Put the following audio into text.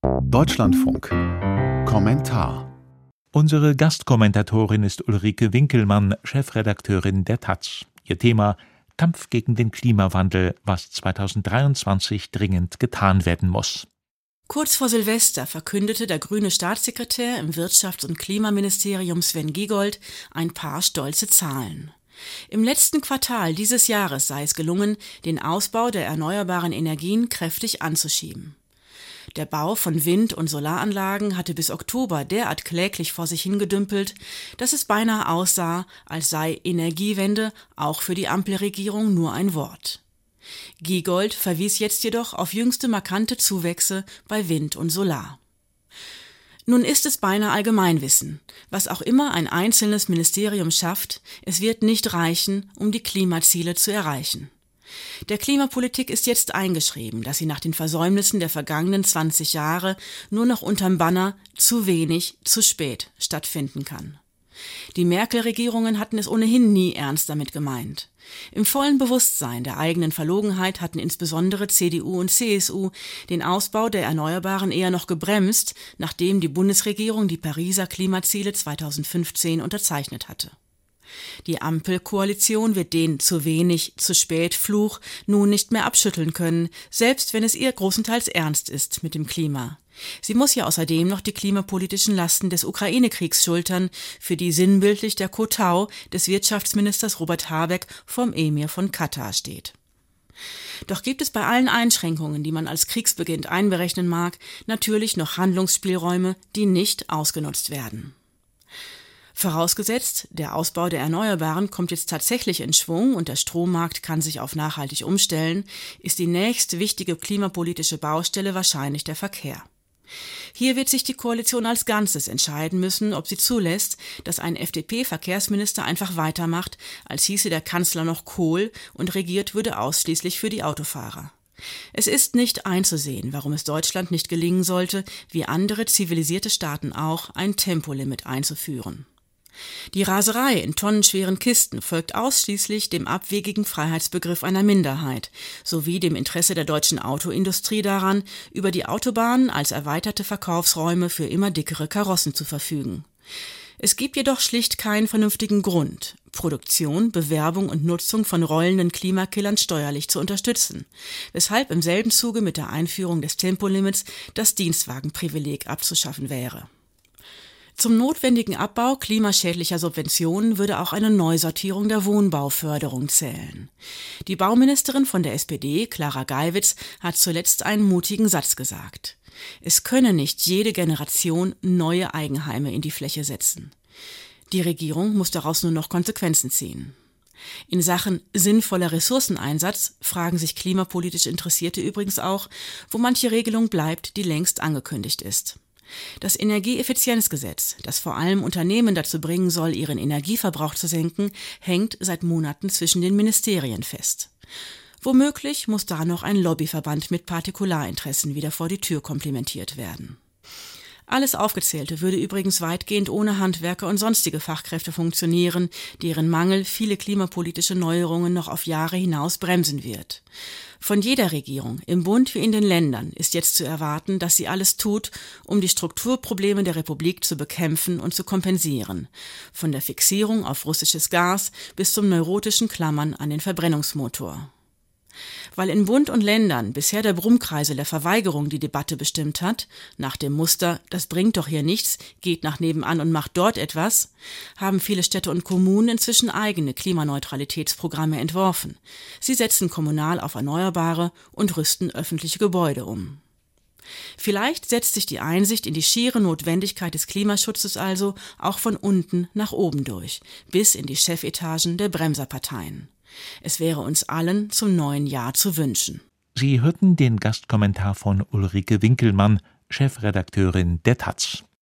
Deutschlandfunk. Kommentar. Unsere Gastkommentatorin ist Ulrike Winkelmann, Chefredakteurin der taz. Ihr Thema: Kampf gegen den Klimawandel, was 2023 dringend getan werden muss. Kurz vor Silvester verkündete der grüne Staatssekretär im Wirtschafts- und Klimaministerium Sven Giegold ein paar stolze Zahlen. Im letzten Quartal dieses Jahres sei es gelungen, den Ausbau der erneuerbaren Energien kräftig anzuschieben. Der Bau von Wind- und Solaranlagen hatte bis Oktober derart kläglich vor sich hingedümpelt, dass es beinahe aussah, als sei Energiewende auch für die Ampelregierung nur ein Wort. Giegold verwies jetzt jedoch auf jüngste markante Zuwächse bei Wind und Solar. Nun ist es beinahe Allgemeinwissen. Was auch immer ein einzelnes Ministerium schafft, es wird nicht reichen, um die Klimaziele zu erreichen. Der Klimapolitik ist jetzt eingeschrieben, dass sie nach den Versäumnissen der vergangenen 20 Jahre nur noch unterm Banner „zu wenig, zu spät" stattfinden kann. Die Merkel-Regierungen hatten es ohnehin nie ernst damit gemeint. Im vollen Bewusstsein der eigenen Verlogenheit hatten insbesondere CDU und CSU den Ausbau der Erneuerbaren eher noch gebremst, nachdem die Bundesregierung die Pariser Klimaziele 2015 unterzeichnet hatte. Die Ampelkoalition wird den „zu wenig, zu spät" Fluch nun nicht mehr abschütteln können, selbst wenn es ihr großenteils ernst ist mit dem Klima. Sie muss ja außerdem noch die klimapolitischen Lasten des Ukraine-Kriegs schultern, für die sinnbildlich der Kotau des Wirtschaftsministers Robert Habeck vom Emir von Katar steht. Doch gibt es bei allen Einschränkungen, die man als Kriegsbeginn einberechnen mag, natürlich noch Handlungsspielräume, die nicht ausgenutzt werden. Vorausgesetzt, der Ausbau der Erneuerbaren kommt jetzt tatsächlich in Schwung und der Strommarkt kann sich auf nachhaltig umstellen, ist die nächste wichtige klimapolitische Baustelle wahrscheinlich der Verkehr. Hier wird sich die Koalition als Ganzes entscheiden müssen, ob sie zulässt, dass ein FDP-Verkehrsminister einfach weitermacht, als hieße der Kanzler noch Kohl und regiert würde ausschließlich für die Autofahrer. Es ist nicht einzusehen, warum es Deutschland nicht gelingen sollte, wie andere zivilisierte Staaten auch, ein Tempolimit einzuführen. Die Raserei in tonnenschweren Kisten folgt ausschließlich dem abwegigen Freiheitsbegriff einer Minderheit sowie dem Interesse der deutschen Autoindustrie daran, über die Autobahnen als erweiterte Verkaufsräume für immer dickere Karossen zu verfügen. Es gibt jedoch schlicht keinen vernünftigen Grund, Produktion, Bewerbung und Nutzung von rollenden Klimakillern steuerlich zu unterstützen, weshalb im selben Zuge mit der Einführung des Tempolimits das Dienstwagenprivileg abzuschaffen wäre. Zum notwendigen Abbau klimaschädlicher Subventionen würde auch eine Neusortierung der Wohnbauförderung zählen. Die Bauministerin von der SPD, Clara Geiwitz, hat zuletzt einen mutigen Satz gesagt: Es könne nicht jede Generation neue Eigenheime in die Fläche setzen. Die Regierung muss daraus nur noch Konsequenzen ziehen. In Sachen sinnvoller Ressourceneinsatz fragen sich klimapolitisch Interessierte übrigens auch, wo manche Regelung bleibt, die längst angekündigt ist. Das Energieeffizienzgesetz, das vor allem Unternehmen dazu bringen soll, ihren Energieverbrauch zu senken, hängt seit Monaten zwischen den Ministerien fest. Womöglich muss da noch ein Lobbyverband mit Partikularinteressen wieder vor die Tür komplimentiert werden. Alles Aufgezählte würde übrigens weitgehend ohne Handwerker und sonstige Fachkräfte funktionieren, deren Mangel viele klimapolitische Neuerungen noch auf Jahre hinaus bremsen wird. Von jeder Regierung, im Bund wie in den Ländern, ist jetzt zu erwarten, dass sie alles tut, um die Strukturprobleme der Republik zu bekämpfen und zu kompensieren. Von der Fixierung auf russisches Gas bis zum neurotischen Klammern an den Verbrennungsmotor. Weil in Bund und Ländern bisher der Brummkreisel der Verweigerung die Debatte bestimmt hat, nach dem Muster „Das bringt doch hier nichts, geht nach nebenan und macht dort etwas", haben viele Städte und Kommunen inzwischen eigene Klimaneutralitätsprogramme entworfen. Sie setzen kommunal auf Erneuerbare und rüsten öffentliche Gebäude um. Vielleicht setzt sich die Einsicht in die schiere Notwendigkeit des Klimaschutzes also auch von unten nach oben durch, bis in die Chefetagen der Bremserparteien. Es wäre uns allen zum neuen Jahr zu wünschen. Sie hörten den Gastkommentar von Ulrike Winkelmann, Chefredakteurin der taz.